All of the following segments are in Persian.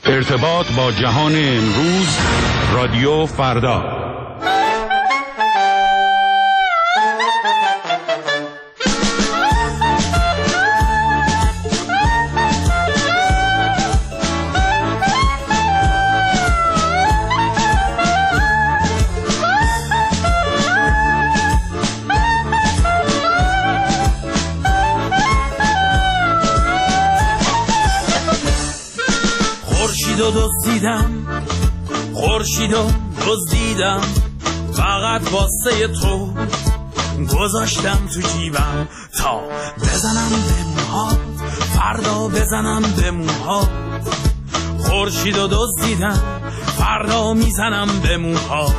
ارتباط با جهان امروز، رادیو فردا. خورشیدو دزدیدم فقط واسه تو، گذاشتم تو جیبم تا بزنم به موهات، فردا بزنم به موهات. خورشیدو دزدیدم فردا میزنم به موهات،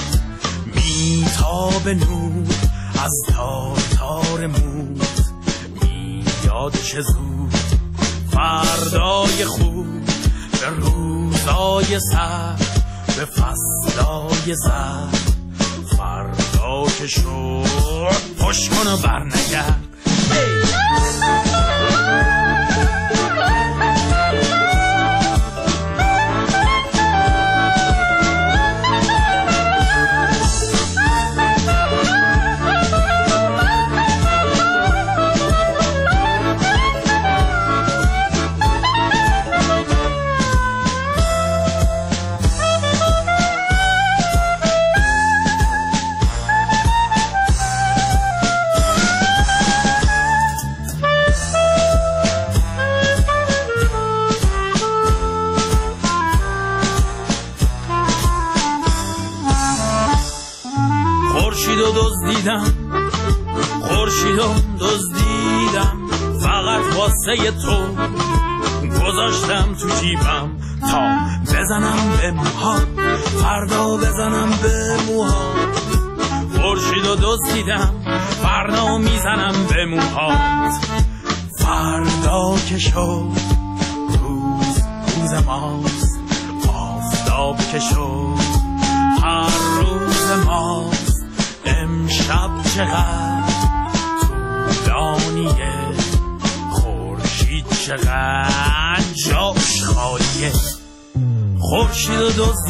میتاب نور از تار تار موت، میاد چه زود فردای خوب، به روزای سر، به فصلای زر. فردا که شد پشت کن و برنگرد. خورشیدو دزدیدم فقط واسه تو، گذاشتم تو جیبم تا بزنم به موهات، فردا بزنم به موهات. خورشیدو دزدیدم فردا میزنم به موهات، فردا که شد روز ماست، آفتاب که شد هر روز ماست. امشب چقدر طولانیه، خورشید چقدر جاش خالیه. خورشیدو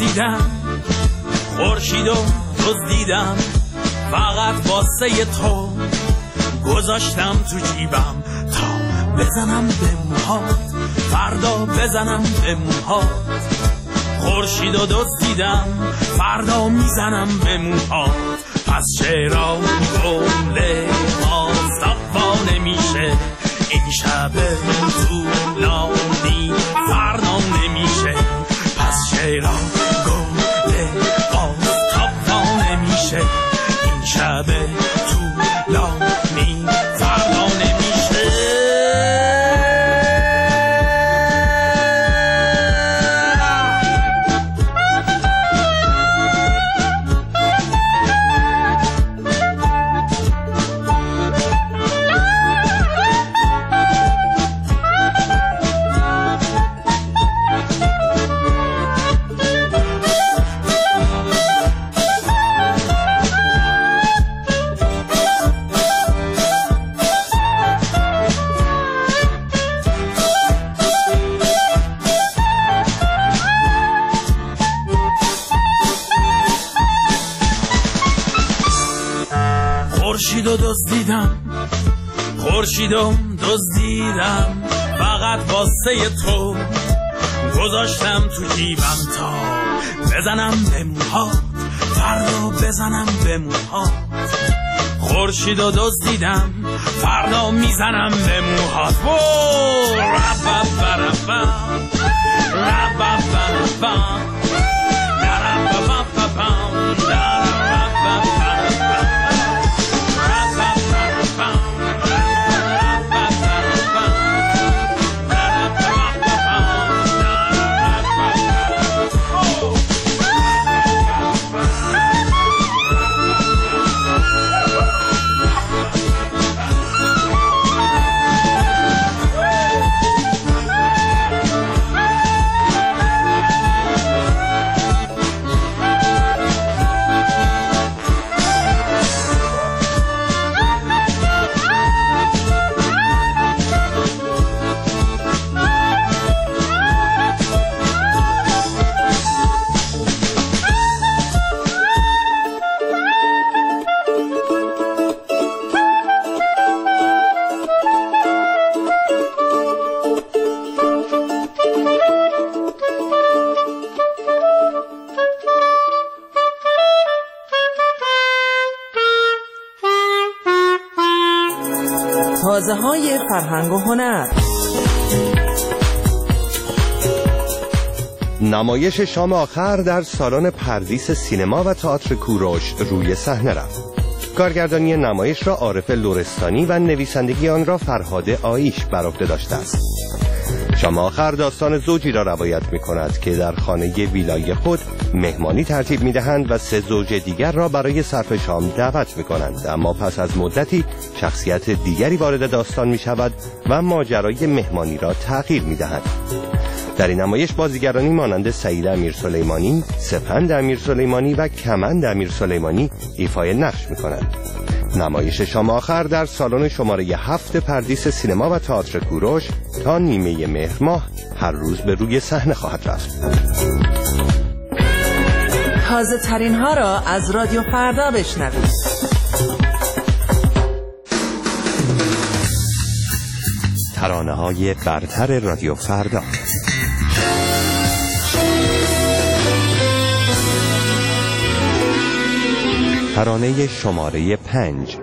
دزدیدم فقط واسه تو، گذاشتم تو جیبم تا بزنم به موهات، فردا بزنم به موهات. خورشیدو دزدیدم فردا میزنم به موهات. پس چرا گله ماستفا نمیشه، این شب طولانی فردا نمیشه. پس چرا گله ماستفا نمیشه، این شب طولانی فردا نمیشه. خورشیدو دزدیدم فقط واسه تو، گذاشتم تو جیبم تا بزنم به موهات، فردا بزنم به موهات. خورشیدو دزدیدم فردا میزنم به موهات. های فرهنگ و هنر. نمایش شام آخر در سالن پردیس سینما و تئاتر کوروش روی صحنه رفت. کارگردانی نمایش را عارف لرستانی و نویسندگی آن را فرهاد آیش بر عهده داشته است. شام آخر داستان زوجی را روایت می‌کند که در خانه ویلای خود مهمانی ترتیب می‌دهند و 3 زوج دیگر را برای صرف شام دعوت می‌کنند، اما پس از مدتی شخصیت دیگری وارد داستان می‌شود و ماجرای مهمانی را تغییر می‌دهند. در این نمایش بازیگرانی مانند سعید امیرسلیمانی، سپند امیرسلیمانی و کمند امیرسلیمانی ایفای نقش می‌کنند. نمایش شام آخر در سالن شماره 7 پردیس سینما و تئاتر کوروش تا نیمه مهر ماه هر روز به روی صحنه خواهد رفت. تازه ترین ها را از رادیو فردا بشنوید. ترانه های برتر رادیو فردا. ترانه شماره 5.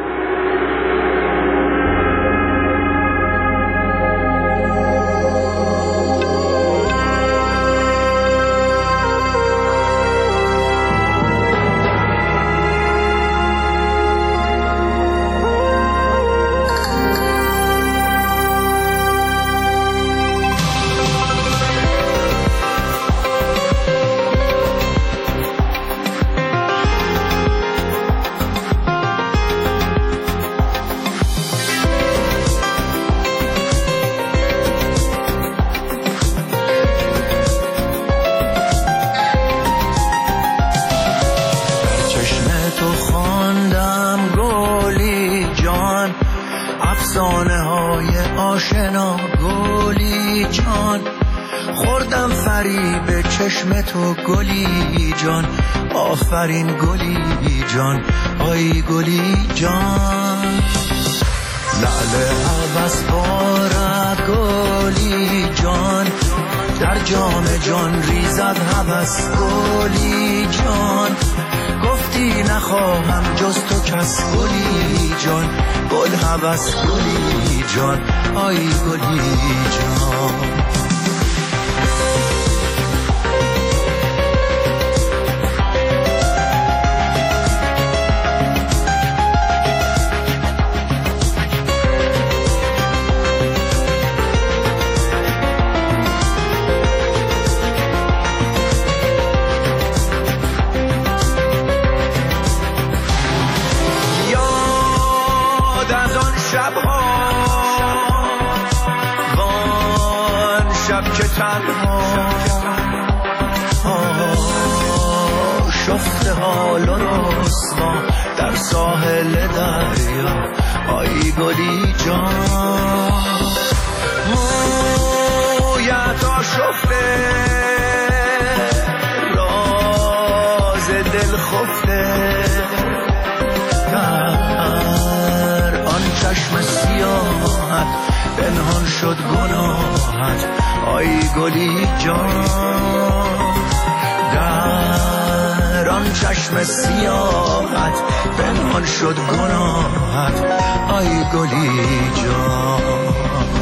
آشنا گلی جان، خوردم فریب چشم تو گلی جان، آفرین گلی جان، آی گلی جان. لعل عوض بارد گلی جان، در جام جان ریزد هوس گلی جان. گفتی نخواهم جز تو کس گلی جان، گل هوس گلی جان، آی گلی جان. شفته حال و رسوا در ساحل دریا، آی گلی جان. مویت آشفته راز دل خفته، در آن چشم سیاحت پنهان شد گناهت، آی گلی جان. در آن چشم سیاحت پنهان شد گناهت، آی گلی جان.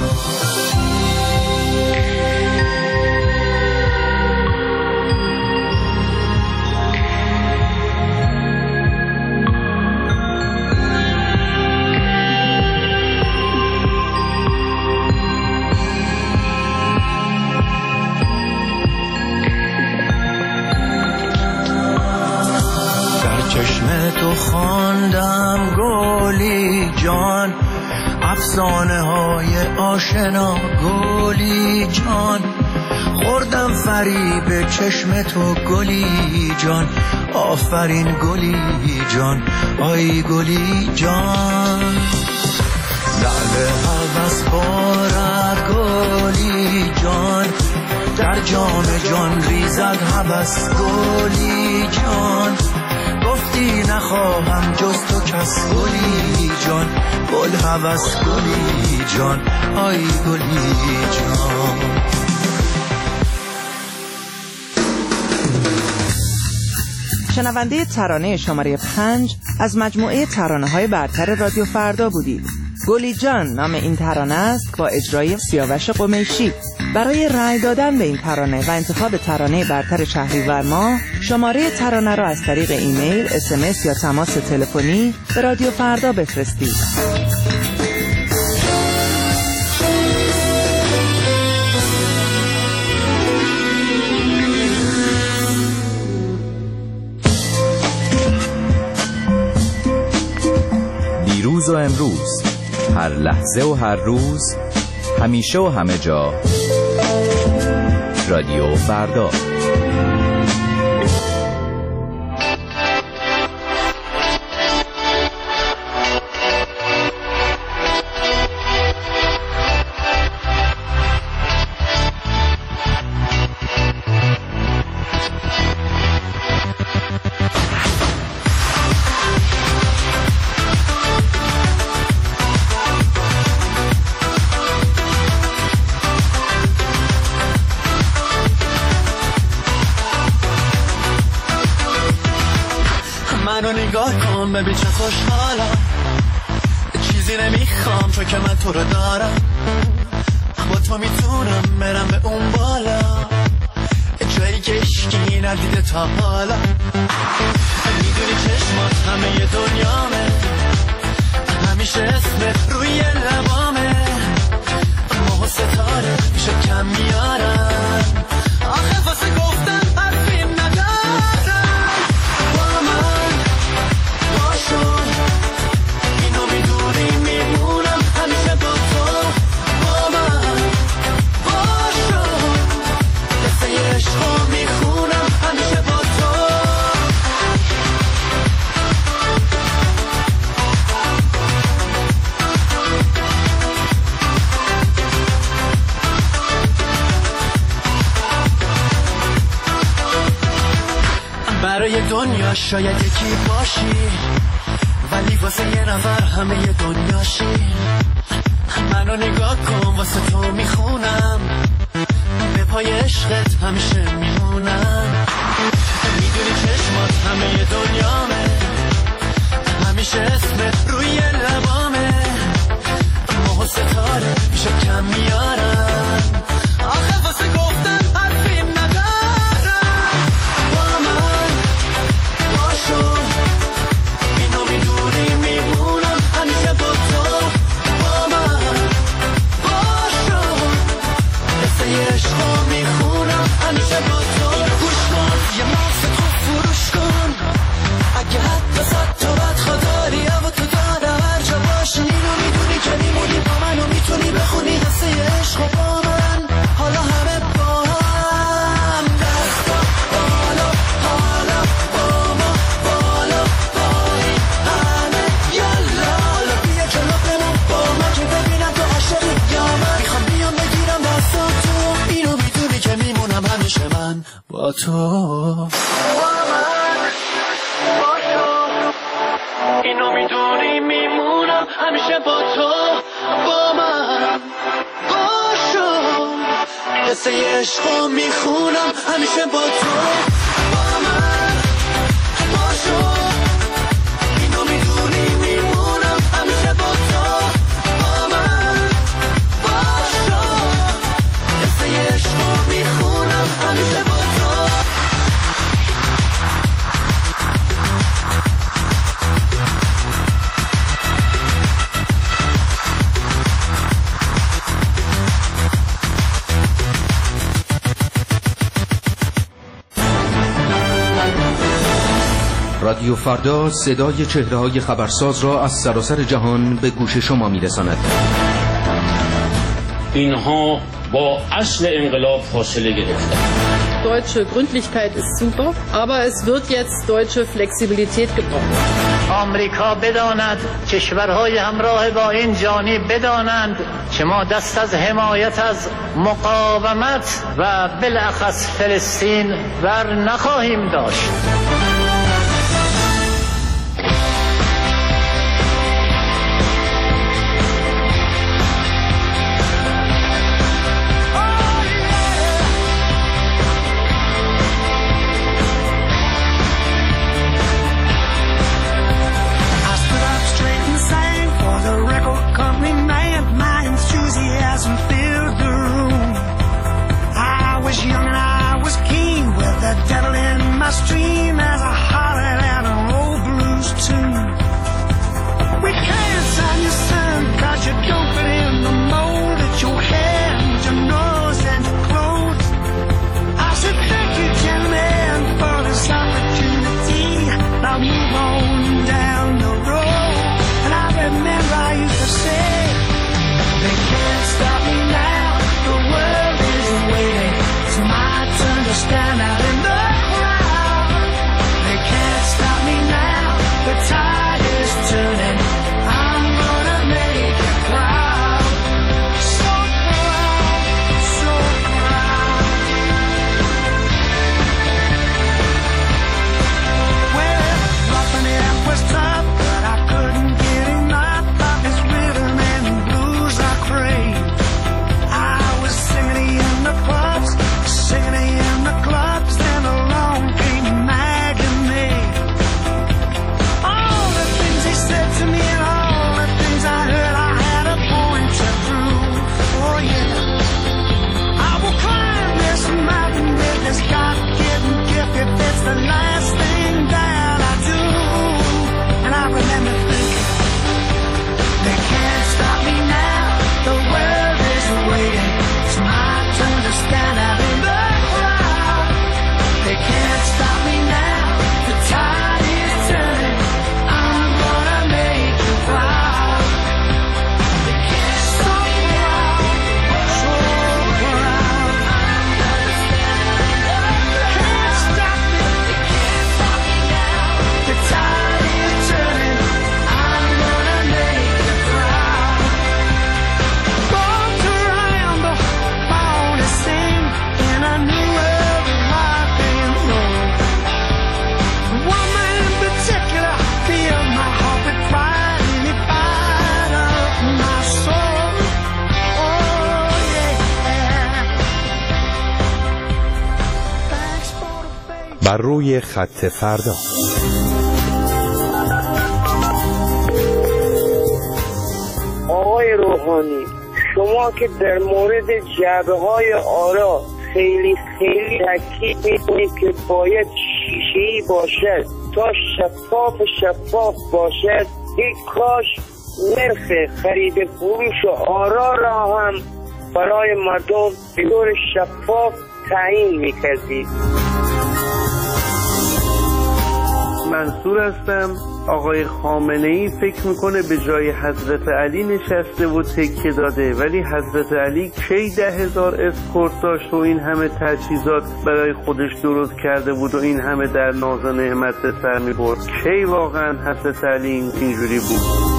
چشم تو خواندم گلی جان، افسانه های آشنا گلی جان. خوردم فریب چشم تو گلی جان، آفرین گلی جان، آی گلی جان. لعل هوس بارد گلی جان، در جام جان ریزد هوس گلی جان. گفتی نخواهم جز تو کس گلی جان، گل هوس گلی جان، آی گلی جان. شنونده ترانه شماره 5 از مجموعه ترانه‌های برتر رادیو فردا بودید. گلی جان نام این ترانه است با اجرای سیاوش قمیشی. برای رأی دادن به این ترانه و انتخاب ترانه برتر شهریور ماه شماره ترانه را از طریق ایمیل، SMS یا تماس تلفنی به رادیو فردا بفرستید. دیروز و امروز، هر لحظه و هر روز، همیشه و همه جا، رادیو فردا. منو نگاه کن ببین چه خوشحالم، چیزی نمیخوام چون که من تو رو دارم. با تو میتونم برم به اون بالا، جایی که اشکی ندیده تا حالا. میدونی چشمات همه دنیامه، همیشه اسمت روی لبامه. ماه و ستاره میشه کم میارم، آخه واسه گفتن حرفی ندارم. با من باشو، اینو میدونی میمونم همیشه با تو. با من باشو، قصه عشقو میخونم همیشه با تو. برای دنیا شاید یکی باشی، ولی واسه یه نفر همه ی دنیاشی. منو نگاه کن واسه تو میخونم، به پای عشقت همیشه میمونم. میدونی چشمات همه ی دنیامه، همیشه اسمت روی لبامه. ماه و ستاره میشه کم میارم، آخه واسه گفتن حرفی ندارم. با من باشو، اینو میدونی میمونم همیشه با تو. با من باشو، قصه عشقو میخونم همیشه با تو. اینو گوش کن، یه مغز خوب فروش کن، اگه حتی صد تا بدخوا داری و تو دارم هر جا باشی. اینو میدونی که میمونی با من و میتونی بخونی قصه عشقو با من. حالا همه با هم دستا بالا، حالا با ما بالا پایین همه یالا. حالا بیا جلو بمون با من که ببینم تو عاشقی یا من. میخوام بیام بگیرم دستاتو، اینو میدونی که میمونم همیشه من با تو. اینو میدونی میمونم همیشه با تو. با من باشو، قصه عشقو میخونم همیشه با تو. با من باشو، اینو میدونی میمونم همیشه با تو. با من باشو، قصه عشقو میخونم همیشه با تو. رادیو فردا صدای چهره‌های خبرساز را از سراسر جهان به گوش شما می‌رساند. اینها با اصل انقلاب فاصله گرفتند. Deutsche Gründlichkeit ist super, aber es wird jetzt deutsche Flexibilität gebraucht. آمریکا بداند، کشورهای همراه با این جانی بدانند که ما دست از حمایت از مقاومت و بالاخص فلسطین بر نخواهیم داشت. بر روی خط فردا. آقای روحانی، شما که در مورد جعبه‌های آرا خیلی تاکید می‌کنید که باید شیشه‌ای باشد تا شفاف باشد، یک کاش نرخ خرید فروش آرا را هم برای مردم به طور شفاف تعیین می‌کردید. منصور هستم. آقای خامنه‌ای فکر میکنه به جای حضرت علی نشسته و تکیه داده، ولی حضرت علی کی 10,000 اسکورت داشت و این همه تجهیزات برای خودش درست کرده بود و این همه در ناز و نعمت به سر میبرد؟ کی واقعا حضرت علی اینجوری بود؟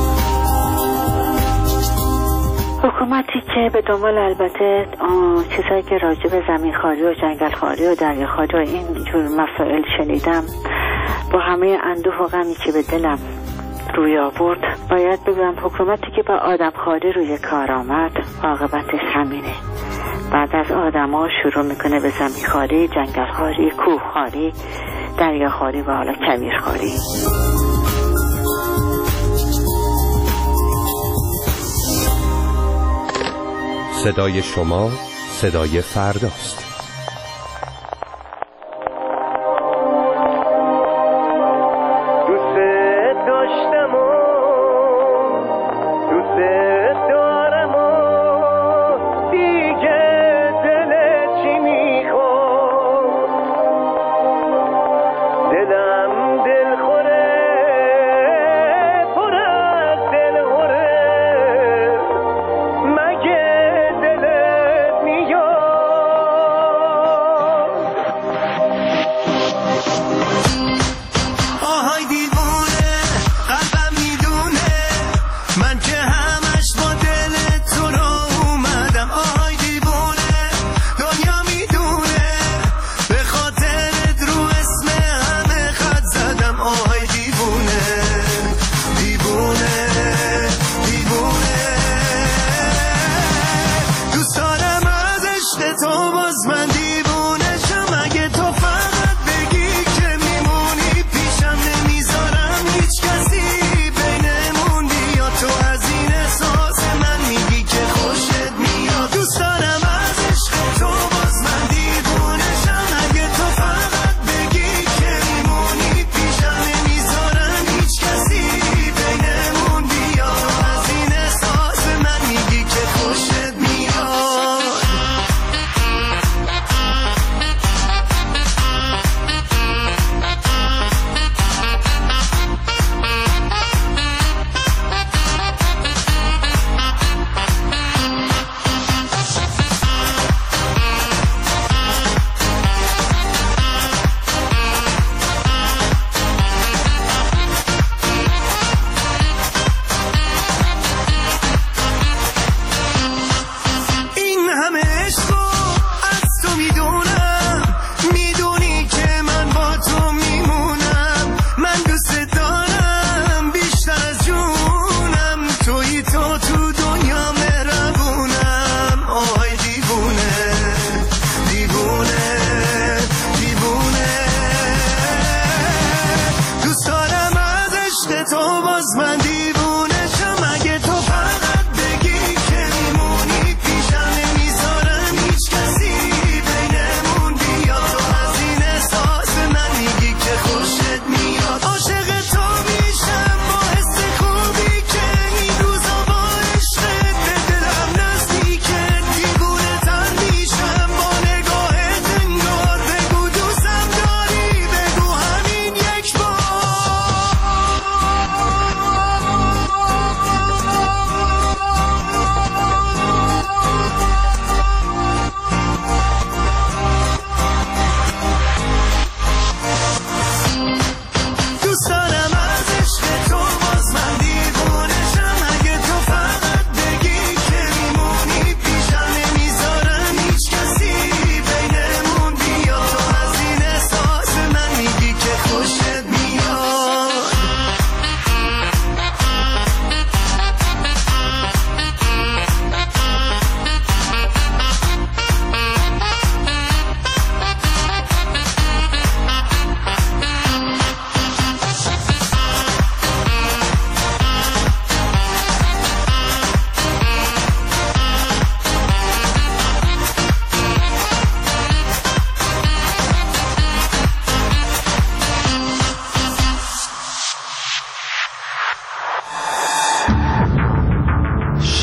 حکومتی که به دنبال البته چیزایی که راجع به زمینخواری و جنگلخواری و دریاخواری و این جور مسائل شنیدم، با همه اندوه و غمی که به دلم روی آورد، باید بگم حکومتی که با آدمخواری روی کار آمد عاقبتش همینه. بعد از آدم‌ها شروع میکنه به زمینخواری، جنگلخواری، کوهخواری، دریاخواری و حالا کویرخواری. صدای شما صدای فرداست.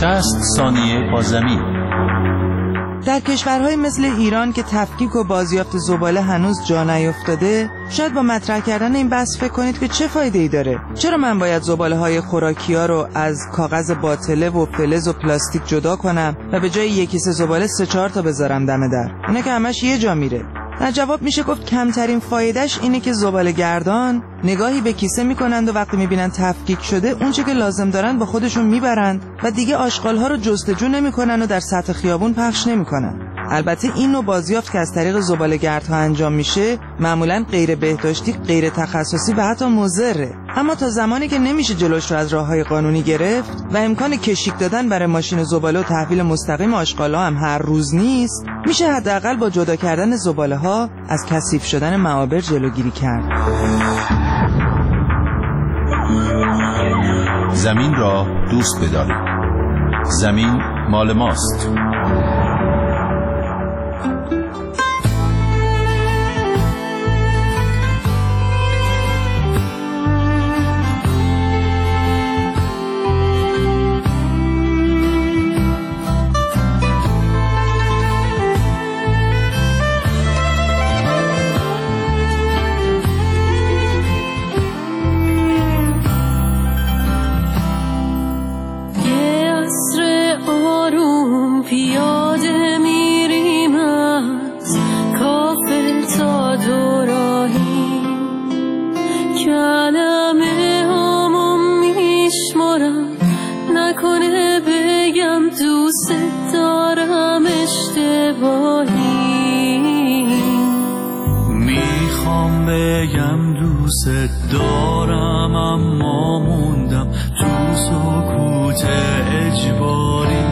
60 ثانیه با زمین. در کشورهای مثل ایران که تفکیک و بازیافت زباله هنوز جا نیفتاده، شاید با مطرح کردن این بحث فکر کنید که چه فایده‌ای داره؟ چرا من باید زباله‌های خوراکی‌ها رو از کاغذ باطله و فلز و پلاستیک جدا کنم و به جای یک کیسه زباله 3-4 تا بذارم دم در؟ اینا که همش یه جا میره. در جواب میشه گفت کمترین فایدهش اینه که زباله گردان نگاهی به کیسه میکنند و وقتی میبینن تفکیک شده اونچه که لازم دارن با خودشون میبرند و دیگه آشغالها رو جستجو نمیکنن و در سطح خیابون پخش نمیکنن. البته این نوع بازیافت که از طریق زباله گردها انجام میشه معمولاً غیر بهداشتی، غیر تخصصی و حتی مضره. اما تا زمانی که نمیشه جلوش رو از راههای قانونی گرفت و امکان کشیک دادن برای ماشین زباله و تحویل مستقیم آشغال‌ها هم هر روز نیست، میشه حداقل با جدا کردن زباله‌ها از کثیف شدن معابر جلوگیری کرد. زمین را دوست بدارید. زمین مال ماست. پیاده میریم از کافه تا دوراهی، کلمه هامو میشمارم نکنه بگم دوست دارم اشتباهی، میخوام بگم دوست دارم اما موندم تو سکوت اجباری،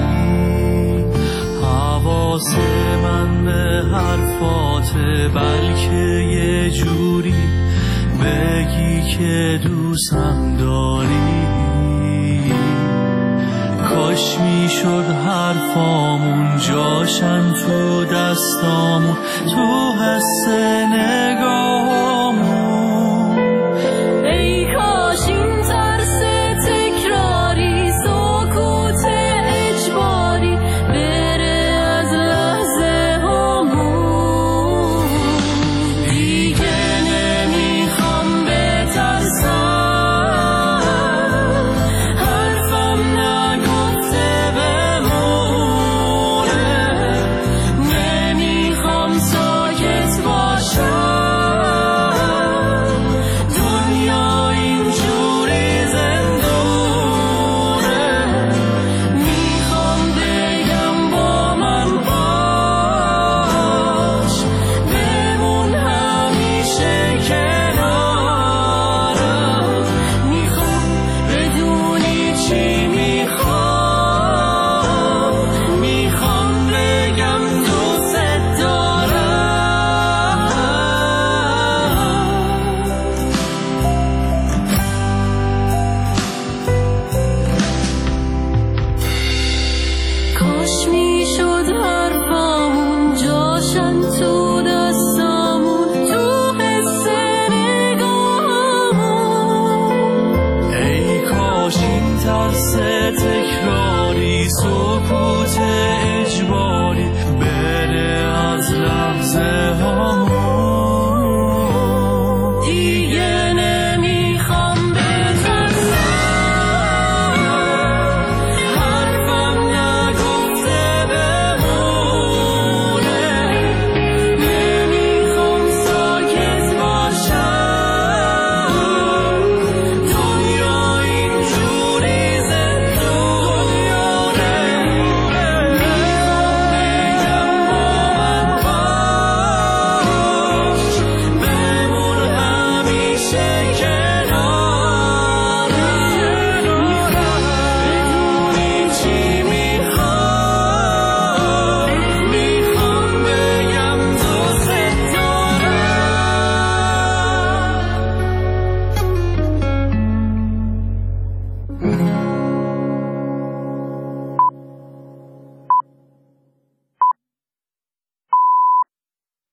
حواس من به حرفاته بلکه یه جوری بگی که دوستم داری، کاش میشد حرفامون جاشن تو دستامون، تو حس نگاه